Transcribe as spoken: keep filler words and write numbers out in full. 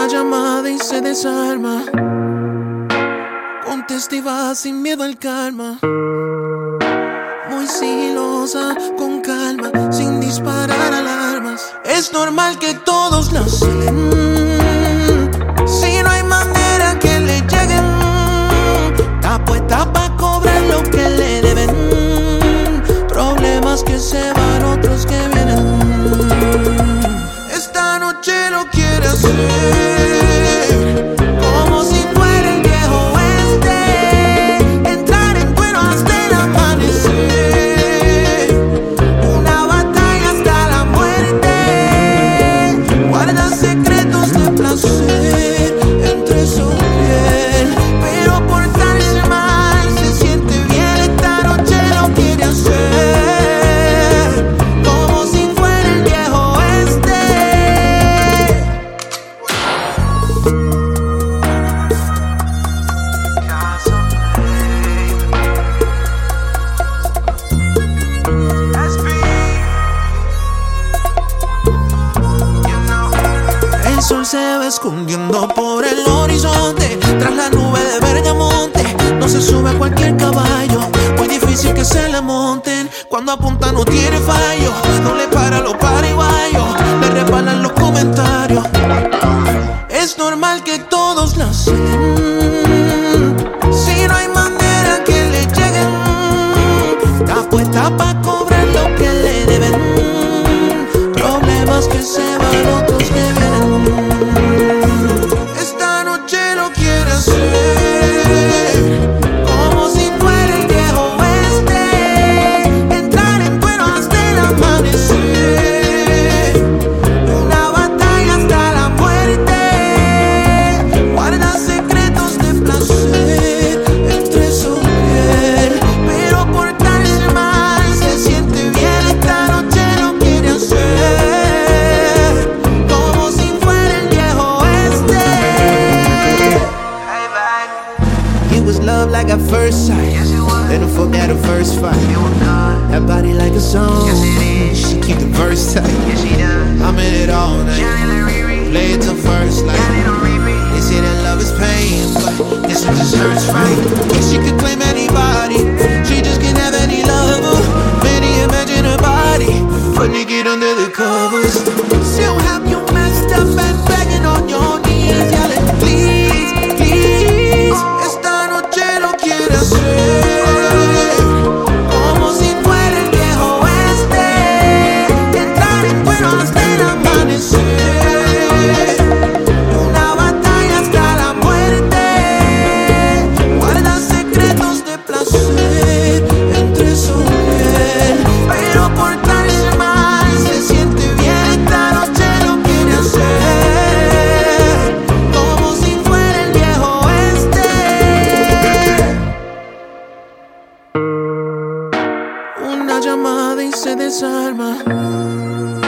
llamada y se desarma. Contesta y va sin miedo al karma. Muy sigilosa, con calma, sin disparar alarmas. Es normal que todos la celen. Si no hay manera que le lleguen, está puesta pa' cobrar lo que le deben. Problemas que se van, otros que vienen. Esta noche lo quiere hacer como si fuera el viejo oeste. Entrar en cuero hasta el amanecer. Una batalla hasta la muerte. Guarda secretos de placer entre su piel, pero portarse mal se siente bien. Esta noche lo quiere hacer como si fuera el viejo oeste. El sol se va escondiendo por el horizonte, tras la nube de Bergamonte. No se sube a cualquier caballo, muy difícil que se le monten. Cuando apunta no tiene fallo, no le para los pariguayos, le resbalan los comentarios. Es normal que todos la celen. Si no hay manera que le lleguen, está puesta pa' cobrar lo que le deben. Problemas que se van, otros que vienen. Esta noche lo quiere hacer como si fuera el viejo oeste. Entrar en cuero hasta el amanecer. Una batalla hasta la muerte. Guarda secretos de placer entre su piel, pero portarse mal se siente bien. Esta noche lo quiere hacer como si fuera el viejo oeste. It was love like at first sight. Yes, it was. Then I fucked at the first fight. It was done. That body like a song. Yes, it is. She keep the verse tight. Yes, she does. I'm in it all night. Shining like Riri. Play it till first light. Got it on repeat. They say that love is pain, but this one just hurts right. Yeah, she could claim anybody. She just can't have any lover. Many imagine her body, but naked under the covers. She'll have you messed up and begging on your knees, yelling, please, please. Esta noche lo quiere hacer como si fuera el viejo oeste. Entrar en cuero hasta el amanecer. Una batalla hasta la muerte. Guarda secretos de placer entre su piel, pero portarse mal se siente bien. Esta noche lo quiere hacer como si fuera el viejo oeste. Una llamada y se desarma.